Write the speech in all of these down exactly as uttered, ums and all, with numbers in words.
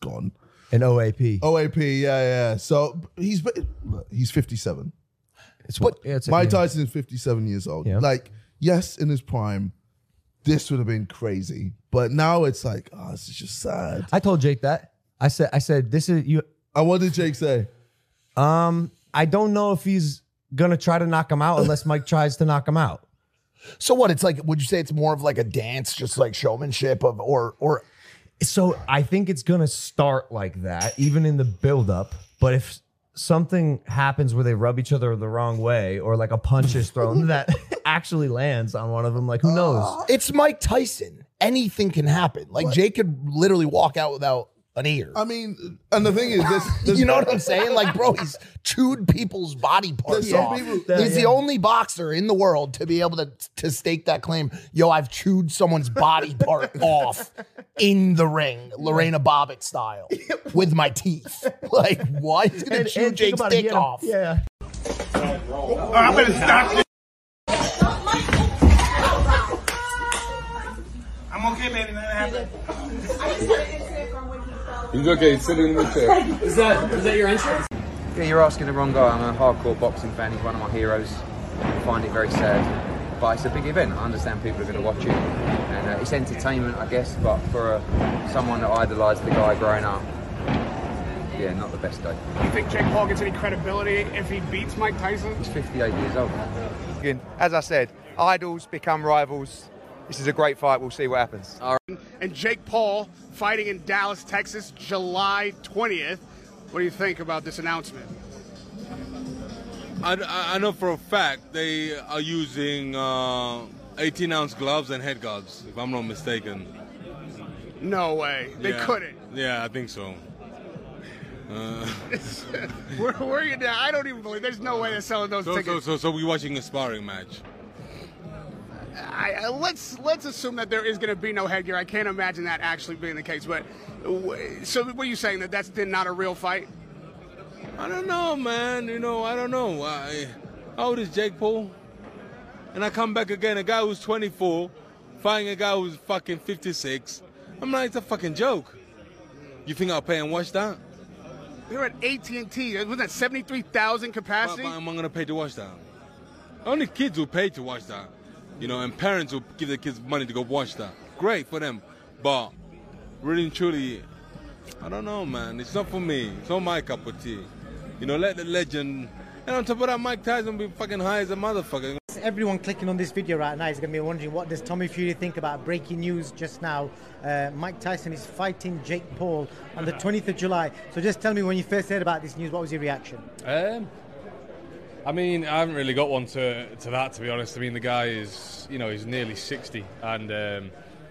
gone. An O A P. O A P, yeah, yeah. So he's he's fifty-seven. It's but yeah, it's Mike yeah. Tyson is fifty-seven years old. Yeah. Like, yes, in his prime, this would have been crazy. But now it's like, oh, this is just sad. I told Jake that. I said, I said, this is you. And what did Jake say? Um, I don't know if he's gonna try to knock him out unless Mike tries to knock him out. So what? It's like, would you say it's more of like a dance, just like showmanship of, or, or? So I think it's gonna start like that, even in the buildup. But if something happens where they rub each other the wrong way, or like a punch is thrown that actually lands on one of them, like who knows? Uh, it's Mike Tyson. Anything can happen. Like what? Jake could literally walk out without an ear. I mean, and the thing is, this, this you know what I'm saying? Like, bro, he's chewed people's body parts yeah, off. people, that, he's yeah. the only boxer in the world to be able to to stake that claim. Yo, I've chewed someone's body part off in the ring, Lorena Bobbitt style, with my teeth. Like, what? He's gonna And- chew and think Jake's about it, dick he had a- off. Yeah. Oh, I'm gonna stop this. I'm okay, baby. Nothing happened. He's okay, he's sitting in the chair. Is that is that your entrance? Yeah, you're asking the wrong guy. I'm a hardcore boxing fan. He's one of my heroes. I find it very sad. But it's a big event. I understand people are going to watch it. And uh, it's entertainment, I guess. But for uh, someone that idolised the guy growing up, yeah, not the best day. Do you think Jake Paul gets any credibility if he beats Mike Tyson? He's fifty-eight years old. As I said, idols become rivals. This is a great fight. We'll see what happens. And Jake Paul fighting in Dallas, Texas, July twentieth. What do you think about this announcement? I, I know for a fact they are using uh, eighteen ounce gloves and head guards, if I'm not mistaken. No way. They yeah. couldn't. Yeah, I think so. Uh, where, where are you now? I don't even believe. There's no way they're selling those so, tickets. So, so, so we're watching a sparring match. I, I, let's let's assume that there is going to be no headgear. I can't imagine that actually being the case. But so, what are you saying, that that's not a real fight? I don't know, man. You know, I don't know. I, how old is Jake Paul? And I come back again, a guy who's twenty-four, fighting a guy who's fucking fifty-six. I'm like, it's a fucking joke. You think I'll pay and watch that? We were at A T and T. Wasn't that seventy-three thousand capacity? Why am I going to pay to watch that? Only kids will pay to watch that. You know, and parents will give their kids money to go watch that. Great for them. But really and truly, I don't know, man. It's not for me. It's not my cup of tea. You know, let the legend... And on top of that, Mike Tyson be fucking high as a motherfucker. Everyone clicking on this video right now is going to be wondering, what does Tommy Fury think about breaking news just now? Uh, Mike Tyson is fighting Jake Paul on the twentieth of July. So just tell me, when you first heard about this news, what was your reaction? Um, I mean, I haven't really got one to to that, to be honest. I mean, the guy is, you know, he's nearly sixty, and um,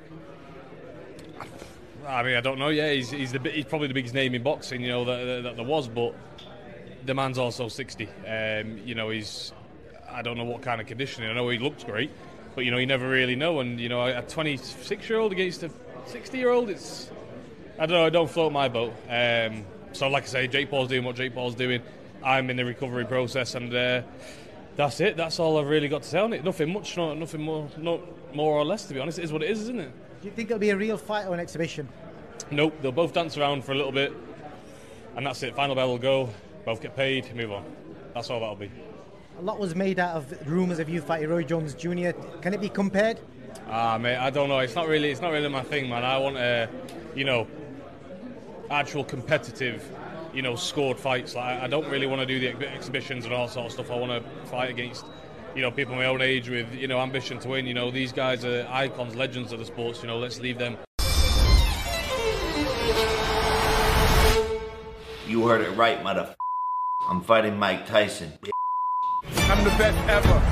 I mean, I don't know. Yeah, he's he's the he's probably the biggest name in boxing, you know, that, that, that there was. But the man's also sixty. Um, you know, he's, I don't know what kind of conditioning. I know he looks great, but you know, you never really know. And you know, a twenty-six-year-old against a sixty-year-old, it's, I don't know. I don't float my boat. Um, so, like I say, Jake Paul's doing what Jake Paul's doing. I'm in the recovery process, and uh, that's it. That's all I've really got to say on it. Nothing much, no, nothing more, no, more or less. To be honest, it is what it is, isn't it? Do you think it'll be a real fight or an exhibition? Nope. They'll both dance around for a little bit, and that's it. Final bell will go. Both get paid. Move on. That's all that'll be. A lot was made out of rumours of you fighting Roy Jones Junior Can it be compared? Ah, mate, I don't know. It's not really. It's not really my thing, man. I want a, you know, actual competitive, you know, scored fights. Like, I don't really want to do the ex- exhibitions and all sort of stuff. I want to fight against, you know, people my own age with, you know, ambition to win. You know, these guys are icons, legends of the sports. You know, let's leave them. You heard it right, motherfucker. I'm fighting Mike Tyson. I'm the best ever.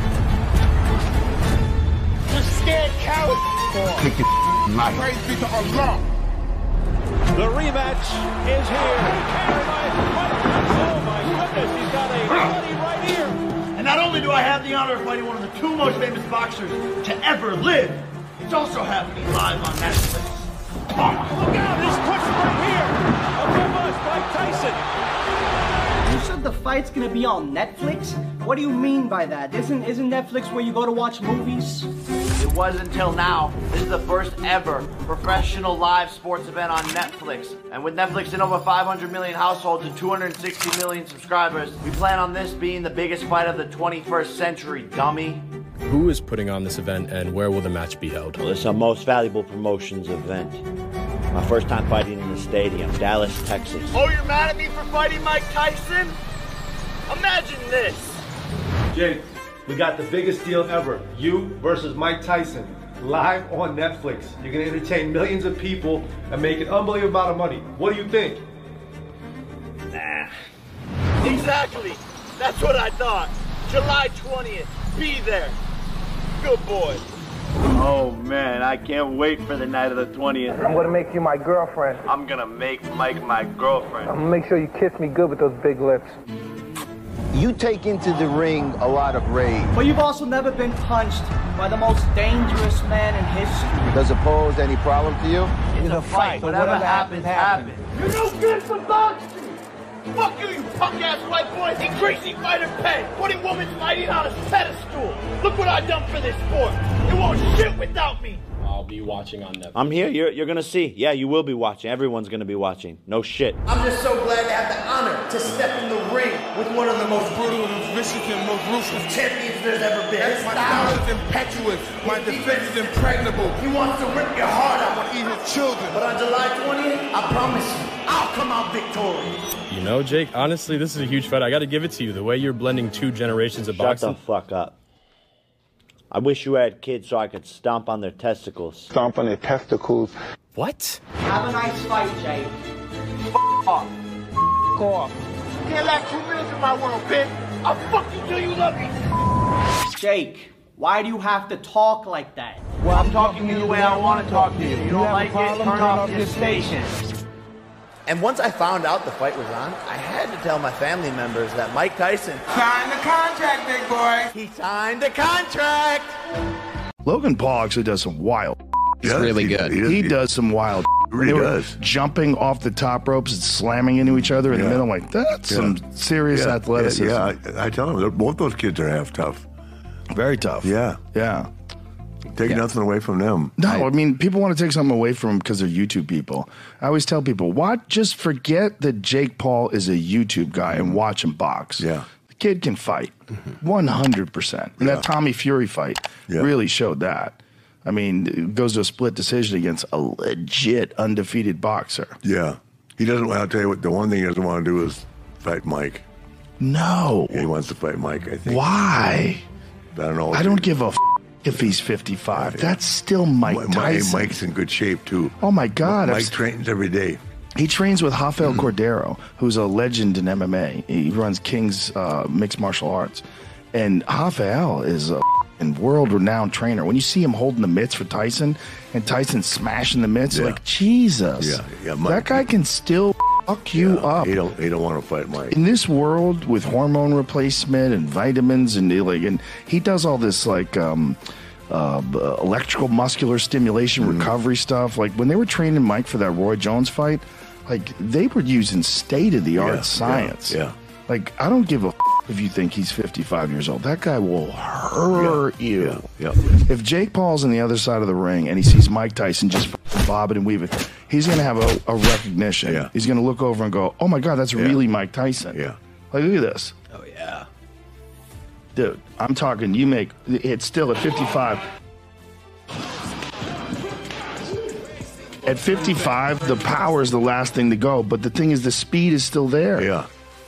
You scared coward. Kick your knife. Praise be to Allah. The rematch is here. Carried by Mike Tyson. Oh my goodness, he's got a bloody right ear. And not only do I have the honor of fighting one of the two most famous boxers to ever live, it's also happening live on Netflix. Look out, this push right here. A good much, Mike Tyson. You said the fight's gonna be on Netflix? What do you mean by that? Isn't isn't Netflix where you go to watch movies? It was until now. This is the first ever professional live sports event on Netflix. And with Netflix in over five hundred million households and two hundred sixty million subscribers, we plan on this being the biggest fight of the twenty-first century, dummy. Who is putting on this event and where will the match be held? Well, it's our most valuable promotions event. My first time fighting in the stadium, Dallas, Texas. Oh, you're mad at me for fighting Mike Tyson? Imagine this. Jake, we got the biggest deal ever. You versus Mike Tyson. Live on Netflix. You're going to entertain millions of people and make an unbelievable amount of money. What do you think? Nah. Exactly. That's what I thought. July twentieth. Be there. Good boy. Oh man, I can't wait for the night of the twentieth. I'm gonna make you my girlfriend. I'm gonna make Mike my girlfriend. I'm gonna make sure you kiss me good with those big lips. You take into the ring a lot of rage. But you've also never been punched by the most dangerous man in history. Does it pose any problem to you? It's a fight. Whatever, Whatever happens, happens. You're no good for boxing. Fuck you, you punk-ass white boy! Increasing fighter pay! Putting women fighting on a pedestal! Look what I've done for this sport! It won't shit without me! I'll be watching on Netflix. I'm here. You're, you're going to see. Yeah, you will be watching. Everyone's going to be watching. No shit. I'm just so glad to have the honor to step in the ring with one of the most brutal, most vicious, and most ruthless champions there's ever been. His My style style is impetuous. My defense is impregnable. He wants to rip your heart out. I want to eat his children. But on July twentieth, I promise you, I'll come out victorious. You know, Jake, honestly, this is a huge fight. I got to give it to you. The way you're blending two generations of Shut boxing. the fuck up. I wish you had kids so I could stomp on their testicles. Stomp on their testicles. What? Have a nice fight, Jake. F off. F off. You can't last two minutes in my world, bitch. I'll fuck you till you love me. Jake, why do you have to talk like that? Well, I'm talking to you the way I want to talk to you. You don't like it, turn off your station. And once I found out the fight was on, I had to tell my family members that Mike Tyson Sign the contract, big boy. He signed the contract. Logan Paul actually does some wild. He's really good. He, he does some wild. Really They were does. Jumping off the top ropes and slamming into each other in Yeah. the middle. Like, that's Yeah. some serious Yeah, athleticism. Yeah, yeah. I, I tell them, both those kids are half tough. Very tough. Yeah. Yeah. Take nothing away from them. No, I mean, people want to take something away from them because they're YouTube people. I always tell people, what? Just forget that Jake Paul is a YouTube guy and watch him box. Yeah. The kid can fight. one hundred percent. And that Tommy Fury fight Yeah. really showed that. I mean, it goes to a split decision against a legit undefeated boxer. Yeah. He doesn't, I'll tell you what, the one thing he doesn't want to do is fight Mike. No. Yeah, he wants to fight Mike, I think. Why? I don't know. I don't give a f- if he's fifty-five. That's still Mike Mike, Tyson. Mike's in good shape, too. Oh, my God. Mike I've- trains every day. He trains with Rafael Cordero, who's a legend in M M A. He runs King's uh, Mixed Martial Arts. And Rafael is a f***ing world-renowned trainer. When you see him holding the mitts for Tyson, and Tyson smashing the mitts, Yeah. like, Jesus. Yeah, yeah, Mike- that guy can still fuck you up. He don't, he don't want to fight Mike. In this world with hormone replacement and vitamins and he, like, and he does all this like um, uh, b- electrical muscular stimulation Mm-hmm. recovery stuff. Like when they were training Mike for that Roy Jones fight, like they were using state of the art Yeah, science. yeah, yeah. Like I don't give a f- if you think he's fifty-five years old. That guy will hurt you. Yeah, If Jake Paul's on the other side of the ring and he sees Mike Tyson just f***ing bobbing and weaving, he's going to have a, a recognition. Yeah. He's going to look over and go, oh my God, that's really Mike Tyson. Yeah. Like, look at this. Oh, yeah. Dude, I'm talking, you make, it's still at fifty-five. At fifty-five, the power is the last thing to go, but the thing is, the speed is still there. Yeah.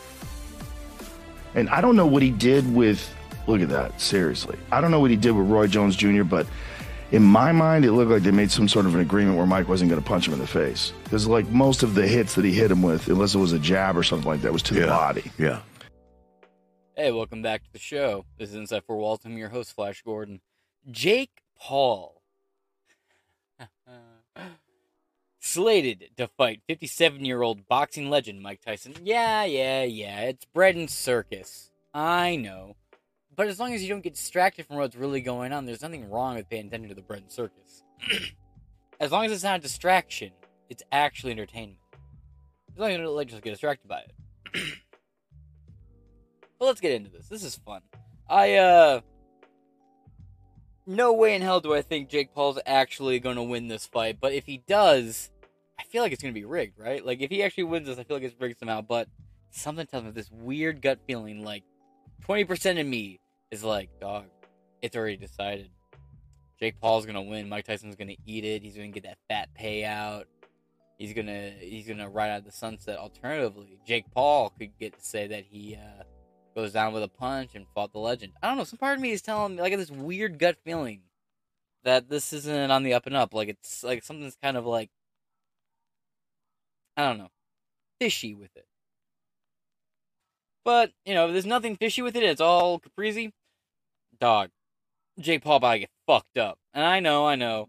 And I don't know what he did with, look at that, seriously. I don't know what he did with Roy Jones Junior, but in my mind, it looked like they made some sort of an agreement where Mike wasn't going to punch him in the face. Because, like, most of the hits that he hit him with, unless it was a jab or something like that, was to the body. Yeah. Hey, welcome back to the show. This is Inside Four Walls. I'm your host, Flash Gordon. Jake Paul. Slated to fight fifty-seven-year-old boxing legend Mike Tyson. Yeah, yeah, yeah, it's bread and circus. I know. But as long as you don't get distracted from what's really going on, there's nothing wrong with paying attention to the bread and circus. As long as it's not a distraction, it's actually entertainment. As long as you don't like, just get distracted by it. But let's get into this. This is fun. I, uh... no way in hell do I think Jake Paul's actually going to win this fight. But if he does, I feel like it's going to be rigged, right? Like, if he actually wins this, I feel like it's rigged somehow. But something tells me this weird gut feeling, like, twenty percent of me is like, dog, it's already decided. Jake Paul's going to win. Mike Tyson's going to eat it. He's going to get that fat payout. He's going to he's gonna ride out the sunset. Alternatively, Jake Paul could get to say that he uh, goes down with a punch and fought the legend. I don't know. Some part of me is telling me, like, this weird gut feeling that this isn't on the up and up. Like, it's like something's kind of like, I don't know, fishy with it. But, you know, there's nothing fishy with it. It's all caprizi. Dog. Jake Paul about to get fucked up. And I know, I know.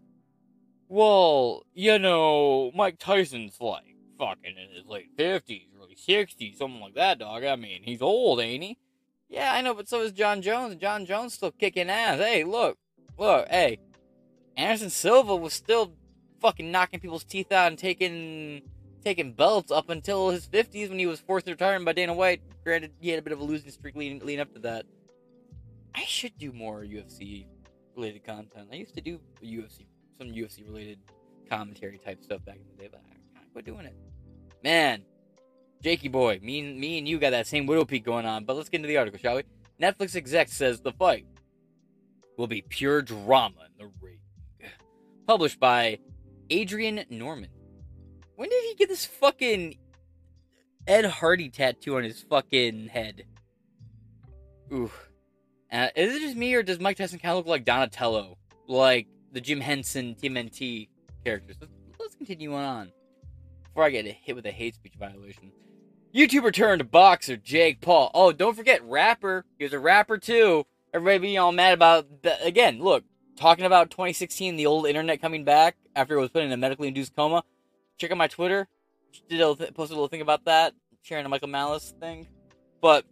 Well, you know, Mike Tyson's like fucking in his late fifties, early sixties, something like that, dog. I mean, he's old, ain't he? Yeah, I know, but so is John Jones. John Jones still kicking ass. Hey, look. Look, hey. Anderson Silva was still fucking knocking people's teeth out and taking taking belts up until his fifties when he was forced to retirement by Dana White. Granted, he had a bit of a losing streak leading, leading up to that. I should do more U F C-related content. I used to do U F C, some U F C-related commentary type stuff back in the day, but I kind of quit doing it. Man, Jakey boy, me and, me and you got that same widow peak going on, but let's get into the article, shall we? Netflix exec says the fight will be pure drama in the ring. Published by Adrian Norman. When did he get this fucking Ed Hardy tattoo on his fucking head? Ooh. Uh, is it just me, or does Mike Tyson kind of look like Donatello? Like the Jim Henson T M N T characters? Let's, let's continue on. Before I get hit with a hate speech violation. YouTuber turned boxer Jake Paul. Oh, don't forget, rapper. He was a rapper too. Everybody being all mad about that. Again, look, talking about twenty sixteen, the old internet coming back after it was put in a medically induced coma. Check out my Twitter. Did a th- posted a little thing about that, sharing a Michael Malice thing. But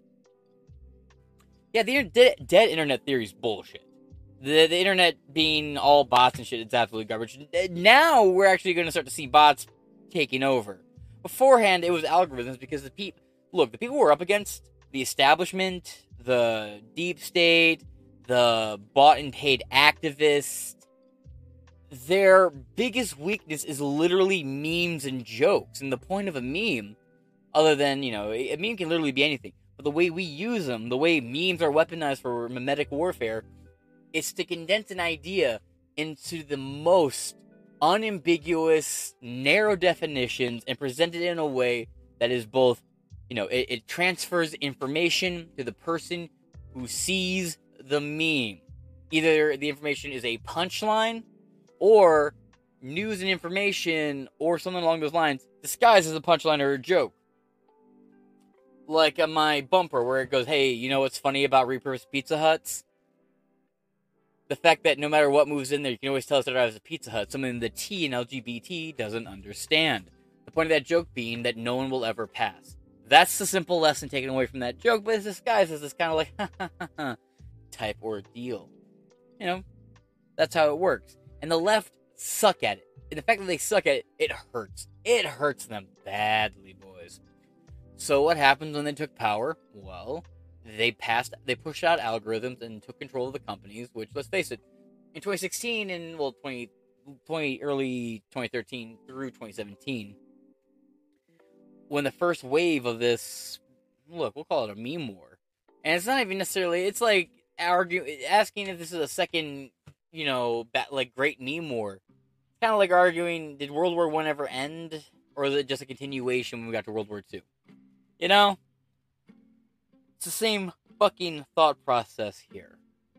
yeah, the dead, dead internet theory is bullshit. The the internet being all bots and shit, it's absolutely garbage. Now we're actually going to start to see bots taking over. Beforehand, it was algorithms because the people, look, the people we're up against, the establishment, the deep state, the bought and paid activists, their biggest weakness is literally memes and jokes. And the point of a meme, other than, you know, a meme can literally be anything. But the way we use them, the way memes are weaponized for mimetic warfare, is to condense an idea into the most unambiguous, narrow definitions and present it in a way that is both, you know, it, it transfers information to the person who sees the meme. Either the information is a punchline, or news and information, or something along those lines, disguised as a punchline or a joke. Like uh, my bumper where it goes, hey, you know what's funny about repurposed Pizza Huts? The fact that no matter what moves in there, you can always tell it's a Pizza Hut, something the T in L G B T doesn't understand. The point of that joke being that no one will ever pass. That's the simple lesson taken away from that joke, but it's disguised as this kind of like, ha ha ha ha, type ordeal. You know, that's how it works. And the left suck at it. And the fact that they suck at it, it hurts. It hurts them badly, boys. So what happens when they took power? Well, they passed, they pushed out algorithms and took control of the companies, which, let's face it, in twenty sixteen and, well, twenty, twenty, early twenty thirteen through twenty seventeen, when the first wave of this, look, we'll call it a meme war. And it's not even necessarily, it's like argue, asking if this is a second, you know, like great meme war. It's kind of like arguing, did World War One ever end? Or is it just a continuation when we got to World War Two? You know? It's the same fucking thought process here.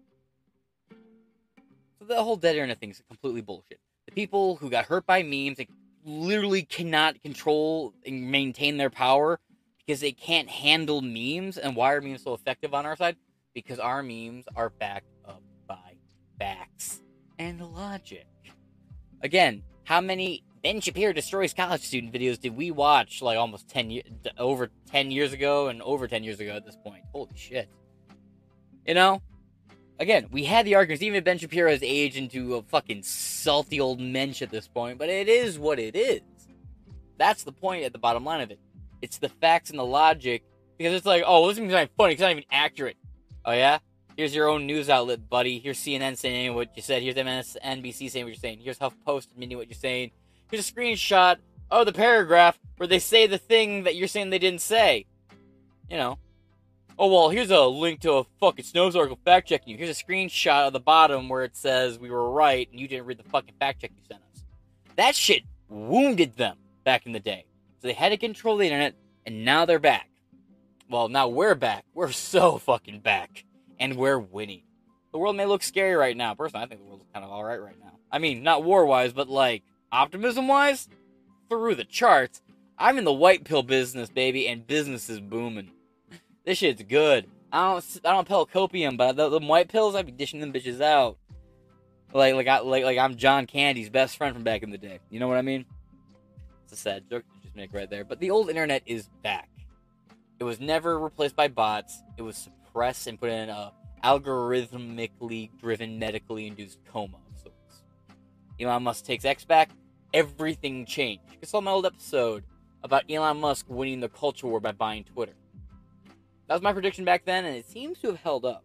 So the whole dead internet thing is completely bullshit. The people who got hurt by memes, they literally cannot control and maintain their power because they can't handle memes. And why are memes so effective on our side? Because our memes are backed up by facts and logic. Again, how many Ben Shapiro destroys college student videos did we watch like almost ten years, over ten years ago and over ten years ago at this point? Holy shit. You know? Again, we had the arguments, even if Ben Shapiro has aged into a fucking salty old mensch at this point, but it is what it is. That's the point at the bottom line of it. It's the facts and the logic, because it's like, oh, well, this is not funny, it's not even accurate. Oh yeah? Here's your own news outlet, buddy. Here's C N N saying what you said. Here's M S N B C saying what you're saying. Here's HuffPost admitting what you're saying. Here's a screenshot of the paragraph where they say the thing that you're saying they didn't say. You know. Oh, well, here's a link to a fucking Snopes article fact-checking you. Here's a screenshot of the bottom where it says we were right and you didn't read the fucking fact-check you sent us. That shit wounded them back in the day. So they had to control the internet, and now they're back. Well, now we're back. We're so fucking back. And we're winning. The world may look scary right now. Personally, I think the world's kind of alright right now. I mean, not war-wise, but, like, optimism-wise, through the charts. I'm in the white pill business, baby, and business is booming. This shit's good. I don't, I don't pill copium, but the, the white pills, I'd be dishing them bitches out. Like, like, I, like, like I'm John Candy's best friend from back in the day. You know what I mean? It's a sad joke to just make right there. But the old internet is back. It was never replaced by bots. It was suppressed and put in a algorithmically driven, medically induced coma of sorts. Elon Musk takes X back. Everything changed. You saw my old episode about Elon Musk winning the culture war by buying Twitter. That was my prediction back then, and it seems to have held up.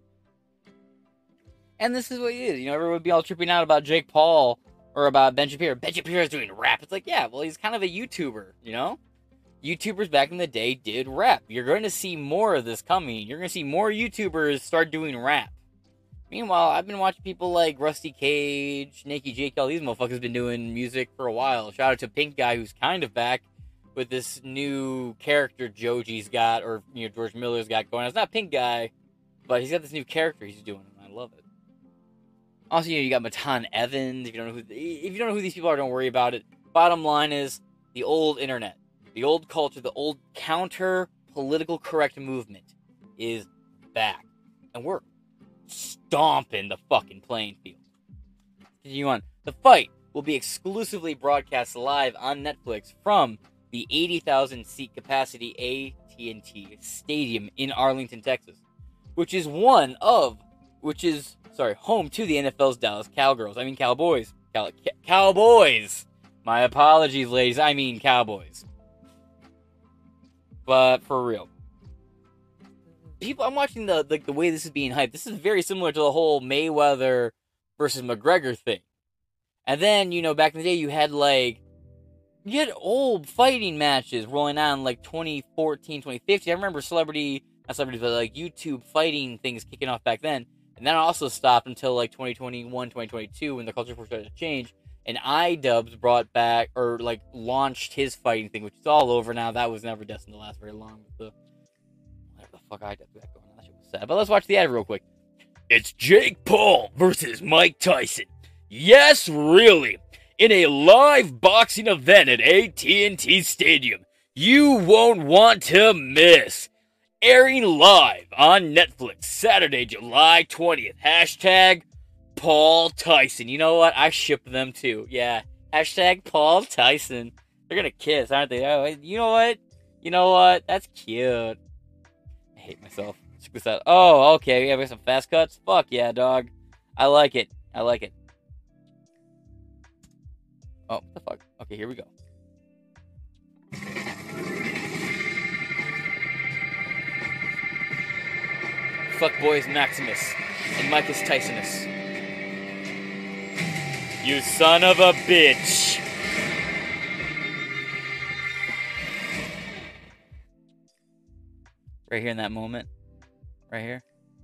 And this is what it is. You know, everyone would be all tripping out about Jake Paul or about Ben Shapiro. Ben Shapiro's doing rap. It's like, yeah, well, he's kind of a YouTuber, you know? YouTubers back in the day did rap. You're going to see more of this coming. You're going to see more YouTubers start doing rap. Meanwhile, I've been watching people like Rusty Cage, Nakey Jake, all these motherfuckers been doing music for a while. Shout out to Pink Guy, who's kind of back with this new character Joji's got, or, you know, George Miller's got going on. It's not Pink Guy, but he's got this new character he's doing, and I love it. Also, you know, you got Matan Evans. If you don't know who, if you don't know who these people are, don't worry about it. Bottom line is, the old internet, the old culture, the old counter political correct movement is back, and we're stomping the fucking playing field. Continue on. The fight will be exclusively broadcast live on Netflix from the eighty thousand seat capacity A T and T Stadium in Arlington, Texas, which is one of, which is, sorry, home to the N F L's Dallas Cowgirls. I mean Cowboys. Cow- Cowboys! My apologies, ladies. I mean Cowboys. But for real. People, I'm watching the, the the way this is being hyped. This is very similar to the whole Mayweather versus McGregor thing. And then, you know, back in the day, you had, like, you had old fighting matches rolling on, like, twenty fourteen, twenty fifteen. I remember celebrity, not celebrities, but, like, YouTube fighting things kicking off back then. And that also stopped until, like, twenty twenty-one, twenty twenty-two, when the culture started to change. And iDubbbz brought back, or, like, launched his fighting thing, which is all over now. That was never destined to last very long. With the, whatever the fuck iDubbbz got going on. That shit was sad. But let's watch the ad real quick. It's Jake Paul versus Mike Tyson. Yes, really. In a live boxing event at A T and T Stadium. You won't want to miss. Airing live on Netflix Saturday, July twentieth. Hashtag Paul Tyson. You know what? I ship them too. Yeah. Hashtag Paul Tyson. They're gonna kiss, aren't they? Oh, you know what? You know what? That's cute. I hate myself. Check this out. Oh, okay. Yeah, we have some fast cuts. Fuck yeah, dog. I like it. I like it. Oh, what the fuck? Okay, here we go. Fuckboys Maximus and Micus Tysonus. You son of a bitch. Right here in that moment. Right here.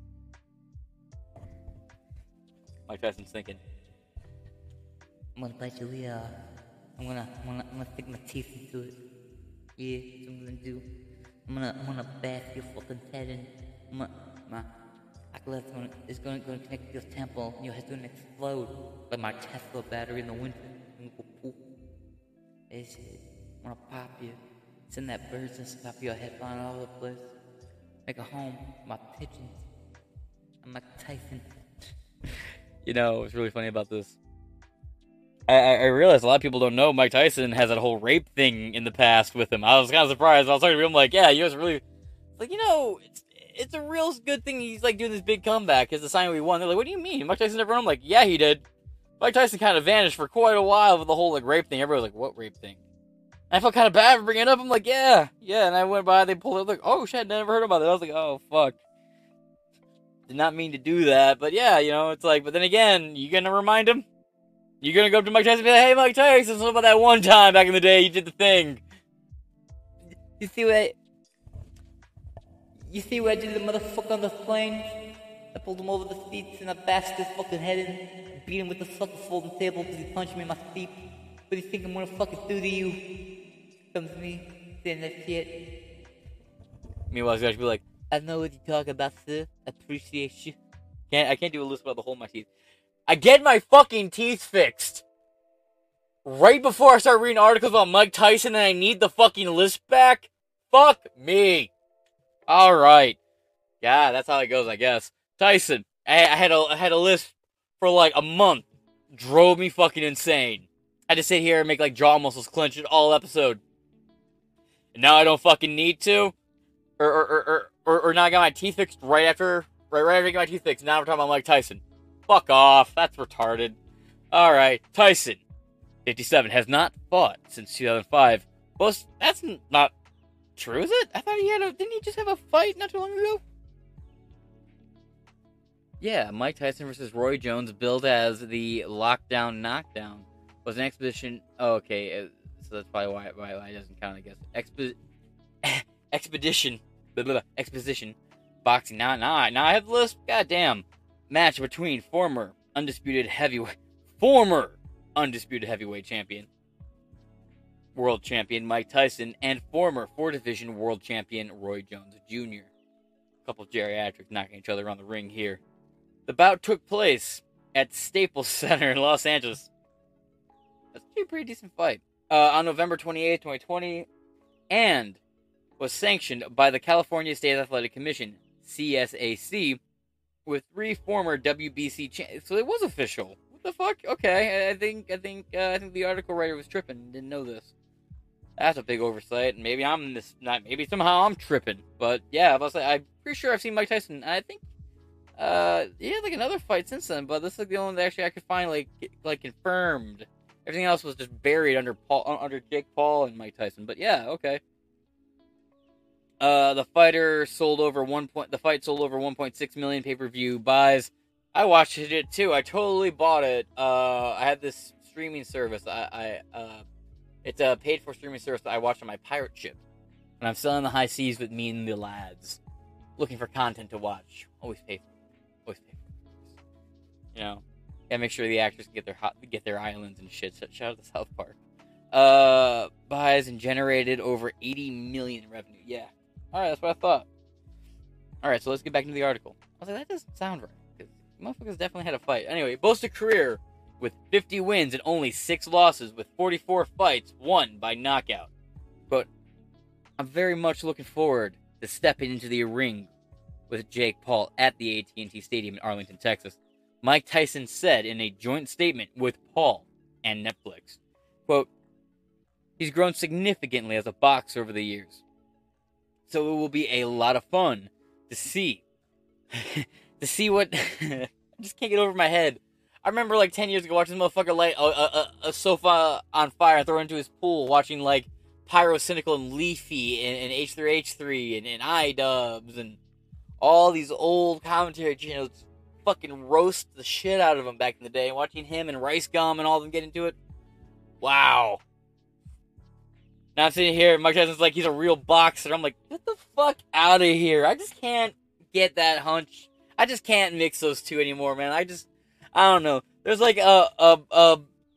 Mike Tyson's thinking, I'm gonna bite your ear. I'm gonna, I'm gonna, I'm gonna stick my teeth into it. Yeah, that's what I'm gonna do. I'm gonna, I'm gonna bash your fucking head in. I'm gonna, my, Acolyte's gonna, is gonna, gonna connect to your temple. And your head's gonna explode like my Tesla battery in the winter. I'm gonna go poof. It's, I'm gonna pop you. Send that bird's nest top of your head flying all over the place. Make a home for my pigeons. I'm like Tyson. You know, what's really funny about this? I, I realized a lot of people don't know Mike Tyson has that whole rape thing in the past with him. I was kind of surprised. I was talking to him, I'm like, yeah, you guys really... It's like, you know, it's, it's a real good thing he's, like, doing this big comeback. It's the sign we won. They're like, what do you mean? Mike Tyson never won? I'm like, yeah, he did. Mike Tyson kind of vanished for quite a while with the whole, like, rape thing. Everybody was like, what rape thing? And I felt kind of bad for bringing it up. I'm like, yeah, yeah. And I went by, they pulled it, like, oh, shit, I never heard about it. I was like, oh, fuck. did not mean to do that. But yeah, you know, it's like, but then again, you gonna remind him? You gonna go up to Mike Tyson and be like, hey, Mike Tyson, what about that one time back in the day you did the thing? You see what I, you see what I did to the motherfucker on the plane? I pulled him over the seats and I bashed his fucking head in and beat him with the fucking folding table because he punched me in my feet. What do you think I'm gonna fucking do to you? Come to me, saying that shit. Meanwhile, he's gonna be like, I know what you're talking about, sir. I appreciate you. Can't, I can't do a list about the hole in my teeth. I get my fucking teeth fixed right before I start reading articles about Mike Tyson and I need the fucking list back? Fuck me. Alright. Yeah, that's how it goes, I guess. Tyson, I, I had a I had a list for like a month. Drove me fucking insane. I had to sit here and make like jaw muscles clench it all episode. And now I don't fucking need to. Or or or or, or, or now I got my teeth fixed right after right right after I got my teeth fixed. Now we're talking about Mike Tyson. Fuck off. That's retarded. Alright, Tyson, fifty-seven, has not fought since two thousand five. Well, that's not true, is it? I thought he had a... Didn't he just have a fight not too long ago? Yeah, Mike Tyson versus Roy Jones, billed as the Lockdown Knockdown, was an expedition... Oh, okay, so that's probably why, why, why it doesn't count, I guess. Expo... expedition. Blah, blah, blah, exposition. Boxing. Now, now, now I have the list. Goddamn. Match between former undisputed heavyweight... Former undisputed heavyweight champion, world champion Mike Tyson, and former four-division world champion Roy Jones Junior A couple of geriatrics knocking each other around the ring here. The bout took place at Staples Center in Los Angeles. That's a pretty decent fight. Uh, on November twenty-eighth, twenty twenty, and was sanctioned by the California State Athletic Commission, C S A C, with three former W B C champions. So it was official. What the fuck? Okay, I think I think uh, I think the article writer was tripping. Didn't know this. That's a big oversight. Maybe I'm this. Not maybe somehow I'm tripping. But yeah, I was like, I'm pretty sure I've seen Mike Tyson. I think uh he had like another fight since then. But this is like the only one that actually I could find like like confirmed. Everything else was just buried under Paul under Jake Paul and Mike Tyson. But yeah, okay. Uh, the fighter sold over one point. The fight sold over one point six million pay-per-view buys. I watched it too. I totally bought it. Uh, I had this streaming service. I, I uh, it's a paid-for streaming service that I watch on my pirate ship when I'm sailing the high seas with me and the lads, looking for content to watch. Always pay for it. Always pay for it. You know, gotta make sure the actors can get their hot, get their islands and shit. Shout out to South Park. Uh, buys and generated over eighty million in revenue. Yeah. Alright, that's what I thought. Alright, so let's get back into the article. I was like, that doesn't sound right. Because motherfuckers definitely had a fight. Anyway, boasts a career with fifty wins and only six losses, with forty-four fights won by knockout. But I'm very much looking forward to stepping into the ring with Jake Paul at the A T and T Stadium in Arlington, Texas. Mike Tyson said in a joint statement with Paul and Netflix, quote, he's grown significantly as a boxer over the years. So it will be a lot of fun to see. to see what... I just can't get over my head. I remember like ten years ago watching this motherfucker light a, a, a sofa on fire and throw it into his pool, watching like Pyro Cynical and Leafy and, and H three H three and, and iDubbbz and all these old commentary channels fucking roast the shit out of him back in the day. And watching him and Rice Gum and all of them get into it. Wow. Now I'm sitting here, Mike Tyson's like, he's a real boxer. I'm like, get the fuck out of here. I just can't get that hunch. I just can't mix those two anymore, man. I just, I don't know. There's like a a a,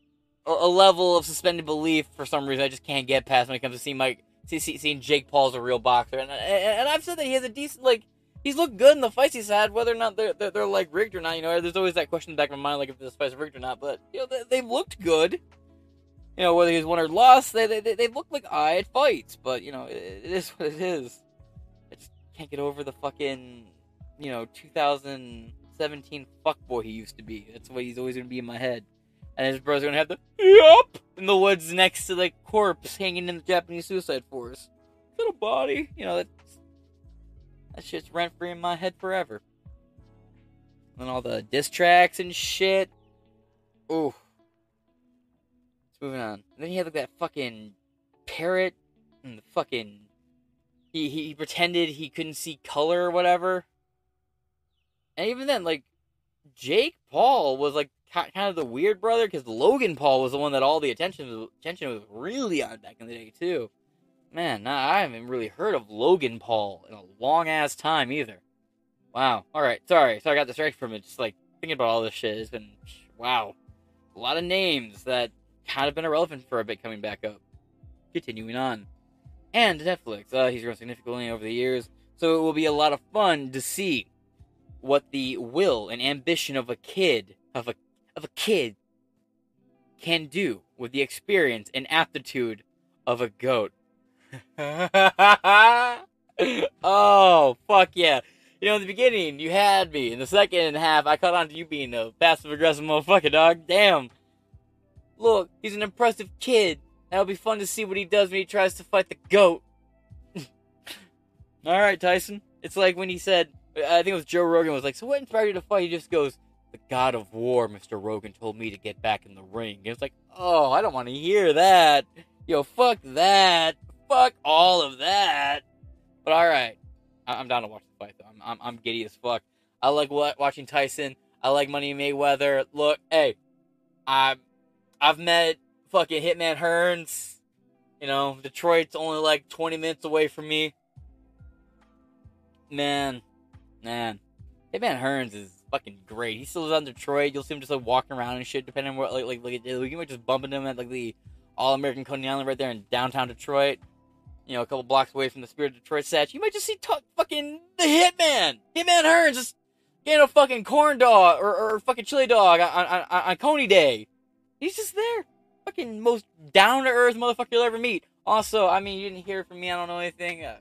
a level of suspended belief for some reason I just can't get past when it comes to seeing Mike, see, see, seeing Jake Paul's a real boxer. And, and and I've said that he has a decent, like, he's looked good in the fights he's had, whether or not they're, they're, they're like rigged or not. You know, there's always that question in the back of my mind, like if this fight's rigged or not. But, you know, they, they've looked good. You know, whether he's won or lost, they they they look like alright fights, but you know, it, it is what it is. I just can't get over the fucking, you know, two thousand seventeen fuckboy he used to be. That's what he's always gonna be in my head. And his brother's gonna have the yup in the woods next to the corpse hanging in the Japanese suicide forest. Little body, you know, that's that shit's rent free in my head forever. And all the diss tracks and shit. Ooh. Moving on. And then he had like that fucking parrot and the fucking he, he he pretended he couldn't see color or whatever. And even then, like, Jake Paul was, like, kind of the weird brother, because Logan Paul was the one that all the attention was, attention was really on back in the day, too. Man, nah, I haven't really heard of Logan Paul in a long-ass time, either. Wow. Alright, sorry. So I got distracted from it. Just, like, thinking about all this shit. It's been, wow. A lot of names that kind of been irrelevant for a bit coming back up. Continuing on. And Netflix. Uh, he's grown significantly over the years. So it will be a lot of fun to see what the will and ambition of a kid, of a, of a kid, can do with the experience and aptitude of a goat. Oh, fuck yeah. You know, in the beginning, you had me. In the second half, I caught on to you being a passive-aggressive motherfucker, dog. Damn. Look, he's an impressive kid. That'll be fun to see what he does when he tries to fight the goat. Alright, Tyson. It's like when he said, I think it was Joe Rogan, was like, so what inspired you to fight? He just goes, the God of War, Mister Rogan, told me to get back in the ring. And it's like, oh, I don't want to hear that. Yo, fuck that. Fuck all of that. But alright. I'm down to watch the fight, though. I'm, I'm, I'm giddy as fuck. I like watching Tyson. I like Money Mayweather. Look, hey, I'm, I've met fucking Hitman Hearns. You know, Detroit's only like twenty minutes away from me. Man, man. Hitman Hearns is fucking great. He still lives on Detroit. You'll see him just like walking around and shit, depending on where, like, like, like, you might just bumping him at like the All-American Coney Island right there in downtown Detroit. You know, a couple blocks away from the Spirit of Detroit statue. You might just see t- fucking the Hitman. Hitman Hearns just getting a fucking corn dog or, or fucking chili dog on, on, on, on Coney Day. He's just there. Fucking most down-to-earth motherfucker you'll ever meet. Also, I mean, you didn't hear from me. I don't know anything. Uh,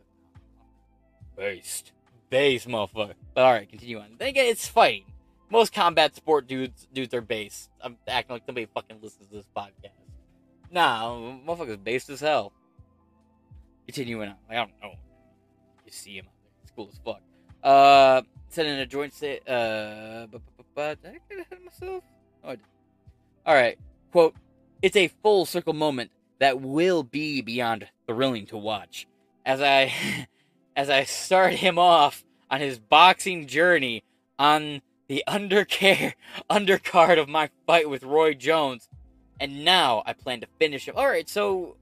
based. Based, motherfucker. But alright, continue on. Then again, it's fighting. Most combat sport dudes dudes are based. I'm acting like nobody fucking listens to this podcast. Nah, motherfucker's based as hell. Continuing on. Like, I don't know. You see him out there. It's cool as fuck. Uh, sending a joint say, uh, but, but, but, did I get ahead of myself? Oh, I did. Alright. Quote, it's a full circle moment that will be beyond thrilling to watch. As I, as I start him off on his boxing journey on the undercare, undercard of my fight with Roy Jones. And now I plan to finish him. Alright, so...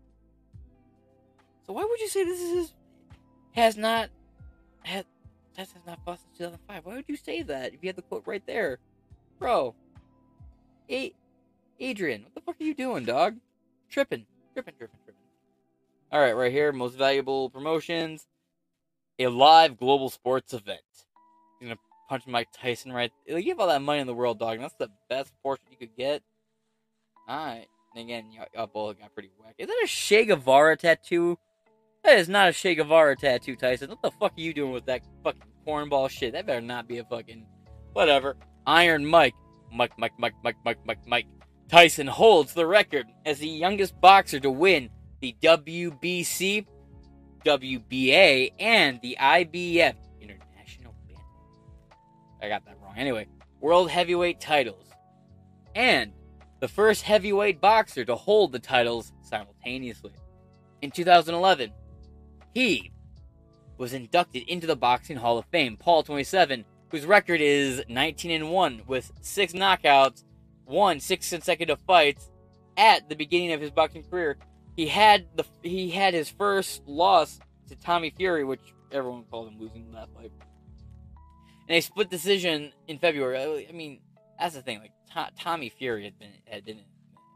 So why would you say this is has not has has not fought since two thousand five? Why would you say that if you had the quote right there, bro? Hey, Adrian, what the fuck are you doing, dog? Tripping, tripping, tripping, tripping. All right, right here, most valuable promotions, a live global sports event. You're gonna punch Mike Tyson right. You have all that money in the world, dog. And that's the best portion you could get. All right, and again, y'all both got pretty whack. Is that a Che Guevara tattoo? That is not a Che Guevara tattoo, Tyson. What the fuck are you doing with that fucking cornball shit? That better not be a fucking... Whatever. Iron Mike. Mike, Mike, Mike, Mike, Mike, Mike, Mike. Tyson holds the record as the youngest boxer to win the W B C, W B A, and the I B F, International Band. I got that wrong. Anyway, World Heavyweight titles. And the first heavyweight boxer to hold the titles simultaneously. In two thousand eleven, he was inducted into the Boxing Hall of Fame. Paul twenty-seven, whose record is nineteen and one with six knockouts, won six consecutive fights at the beginning of his boxing career. He had the he had his first loss to Tommy Fury, which everyone called him losing that fight, in a split decision in February. I mean, that's the thing. Like to- Tommy Fury had been had been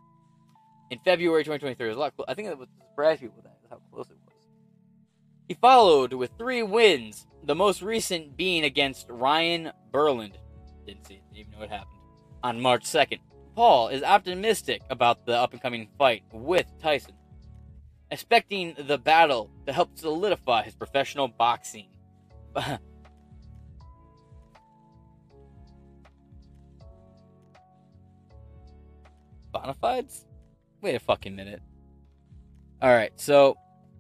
in February twenty twenty-three. It was a lot close. I think it was surprised people that how close it was. He followed with three wins, the most recent being against Ryan Berland. Didn't see it, didn't even know what happened. On March second. Paul is optimistic about the up-and-coming fight with Tyson, expecting the battle to help solidify his professional boxing. Bonafides? Wait a fucking minute. Alright, so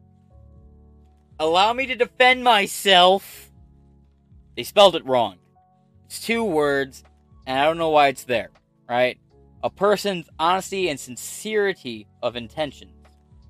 allow me to defend myself. They spelled it wrong. It's two words, and I don't know why it's there, right? A person's honesty and sincerity of intentions.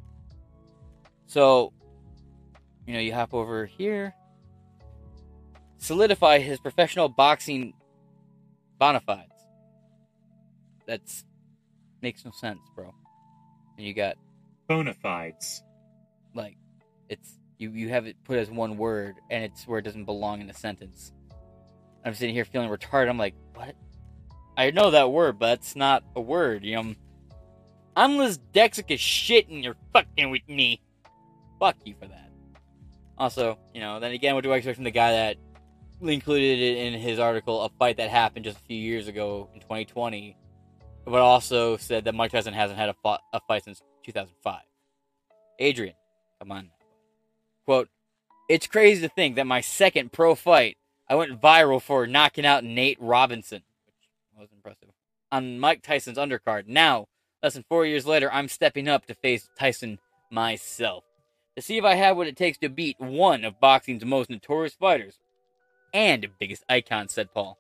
So, you know, you hop over here. solidify his professional boxing bona fides. That's makes no sense, bro. And you got bona fides. Like, it's you you have it put as one word, and it's where it doesn't belong in a sentence. I'm sitting here feeling retarded. I'm like, what? I know that word, but it's not a word. You know, I'm dyslexic as shit, and you're fucking with me. Fuck you for that. Also, you know, then again, what do I expect from the guy that included it in his article a fight that happened just a few years ago in twenty twenty, but also said that Mike Tyson hasn't had a, fought, a fight since two thousand five. Adrian, come on now. Quote, it's crazy to think that my second pro fight, I went viral for knocking out Nate Robinson, which was impressive, on Mike Tyson's undercard. Now, less than four years later, I'm stepping up to face Tyson myself, to see if I have what it takes to beat one of boxing's most notorious fighters and biggest icons, said Paul.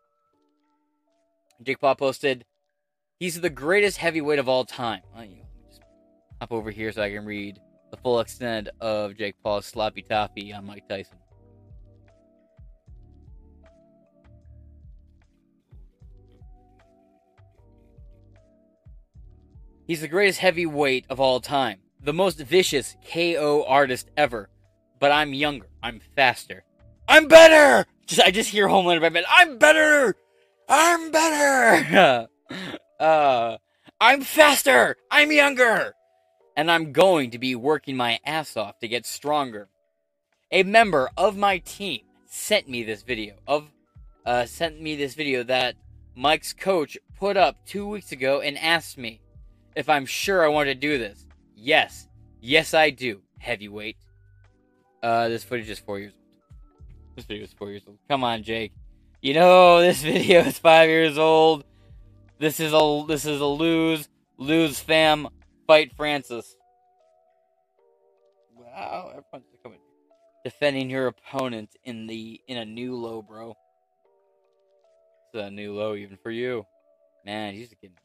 Jake Paul posted, he's the greatest heavyweight of all time. Oh, you just hop over here so I can read the full extent of Jake Paul's sloppy toffee on Mike Tyson. He's the greatest heavyweight of all time. The most vicious K O artist ever. But I'm younger. I'm faster. I'm better! Just, I just hear Homelander in my bed. I'm better! I'm better! uh, I'm faster! I'm younger! And I'm going to be working my ass off to get stronger. A member of my team sent me this video of uh, sent me this video that Mike's coach put up two weeks ago and asked me if I'm sure I want to do this. Yes. Yes, I do, heavyweight. Uh, this footage is four years old. This video is four years old. Come on, Jake. You know this video is five years old. This is a this is a lose. Lose, fam. Fight Francis. Wow, everyone's coming. Defending your opponent in the in a new low, bro. It's a new low even for you. Man, he's getting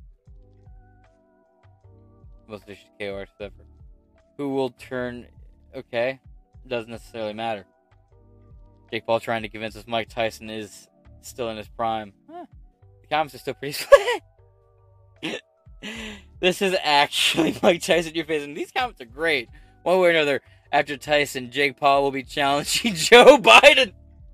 most vicious K O artist ever. Who will turn? Okay, doesn't necessarily matter. Jake Paul trying to convince us Mike Tyson is still in his prime. Huh. The comments are still pretty split. This is actually Mike Tyson in your face, and these comments are great. One way or another, after Tyson, Jake Paul will be challenging Joe Biden.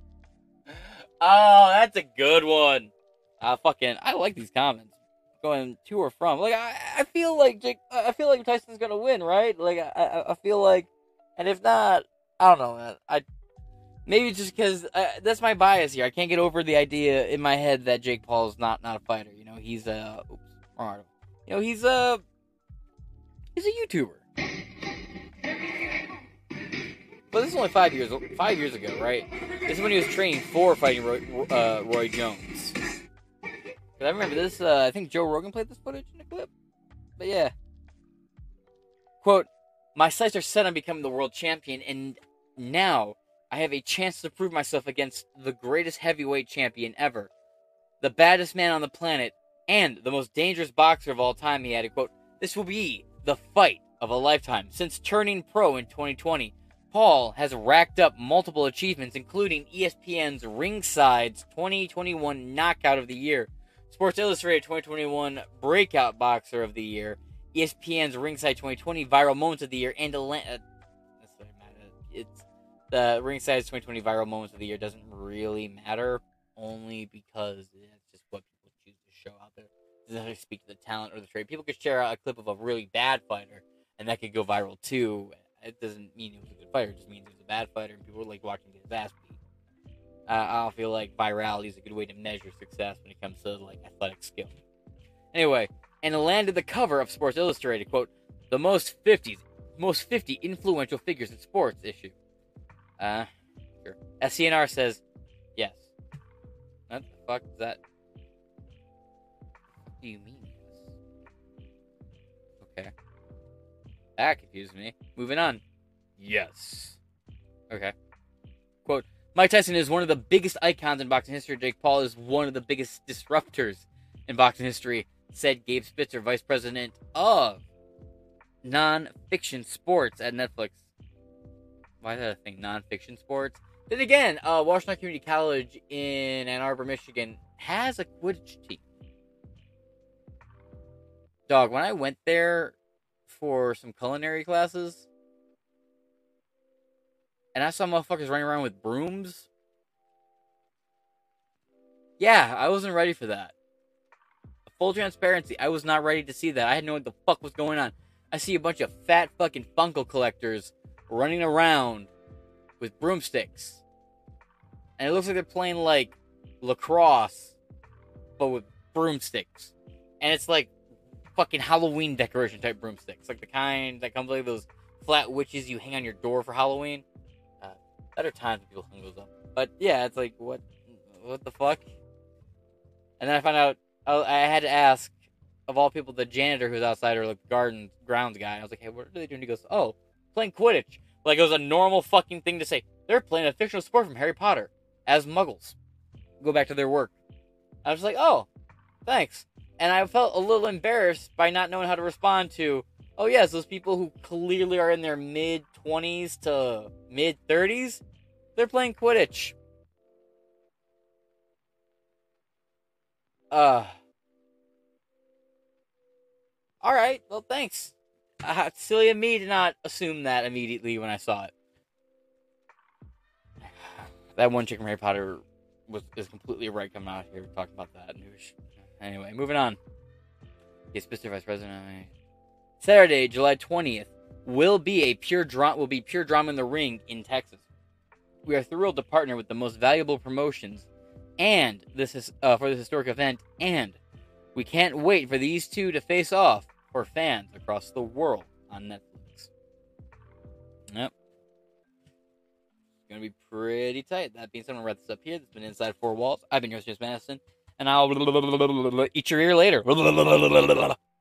Oh, that's a good one. I fucking I like these comments. Going to or from. Like I, I feel like Jake. I feel like Tyson's gonna win, right? Like I, I, I feel like, and if not, I don't know, man. I maybe it's just because uh, that's my bias here. I can't get over the idea in my head that Jake Paul is not not a fighter. You know, he's a. Oops, wrong article. You know, he's a. He's a YouTuber. But this is only five years five years ago, right? This is when he was training for fighting Roy, uh, Roy Jones. I remember this, uh, I think Joe Rogan played this footage in a clip. But yeah. Quote, my sights are set on becoming the world champion, and now I have a chance to prove myself against the greatest heavyweight champion ever. The baddest man on the planet, and the most dangerous boxer of all time, he added, quote, this will be the fight of a lifetime. Since turning pro in twenty twenty, Paul has racked up multiple achievements, including E S P N's Ringside's twenty twenty-one Knockout of the Year, Sports Illustrated twenty twenty-one Breakout Boxer of the Year, E S P N's Ringside twenty twenty Viral Moments of the Year, and Atlanta. Uh, it's the Ringside's twenty twenty Viral Moments of the Year doesn't really matter, only because it's just what people choose to show out there. It doesn't really speak to the talent or the trade. People could share out a clip of a really bad fighter, and that could go viral too. It doesn't mean he was a good fighter; it just means he was a bad fighter, and people like watching him get his ass beat. Uh, I don't feel like virality is a good way to measure success when it comes to like athletic skill. Anyway, and it landed the cover of Sports Illustrated, quote, the most fifties, most fifty influential figures in sports issue. Uh, sure. S C N R says, yes. What the fuck is that? What do you mean, yes? Okay. That confused me. Moving on. Yes. Okay. Quote, Mike Tyson is one of the biggest icons in boxing history. Jake Paul is one of the biggest disruptors in boxing history, said Gabe Spitzer, vice president of non-fiction sports at Netflix. Why is that a thing? Non-fiction sports? Then again, uh, Washington Community College in Ann Arbor, Michigan has a Quidditch team. Dog, when I went there for some culinary classes, and I saw motherfuckers running around with brooms, yeah, I wasn't ready for that. Full transparency, I was not ready to see that. I had no idea what the fuck was going on. I see a bunch of fat fucking Funko collectors running around with broomsticks. And it looks like they're playing, like, lacrosse, but with broomsticks. And it's like fucking Halloween decoration type broomsticks. Like the kind that comes like those flat witches you hang on your door for Halloween. Uh, better times when people hang those up. But yeah, it's like, what what the fuck? And then I found out, I, I had to ask, of all people, the janitor who's outside, or like the garden grounds guy. I was like, hey, what are they doing? He goes, oh, playing Quidditch. Like it was a normal fucking thing to say. They're playing a fictional sport from Harry Potter as muggles. Go back to their work. I was like, oh, thanks. And I felt a little embarrassed by not knowing how to respond to, oh yes, those people who clearly are in their mid-twenties to mid-thirties, they're playing Quidditch. Uh. Alright, well thanks. Uh, silly of me to not assume that immediately when I saw it. That one chick from Harry Potter was is completely right coming out here. We talked about that news. Anyway, moving on. Yes, Mister Vice President. Saturday, July twentieth, will be a pure drama. Will be pure drama in the ring in Texas. We are thrilled to partner with the most valuable promotions, and this is uh, for this historic event. And we can't wait for these two to face off for fans across the world on Netflix. Yep. It's gonna be pretty tight. That being said, I'm gonna wrap this up here. This has been Inside Four Walls. I've been yours, James Madison. And I'll eat your ear later.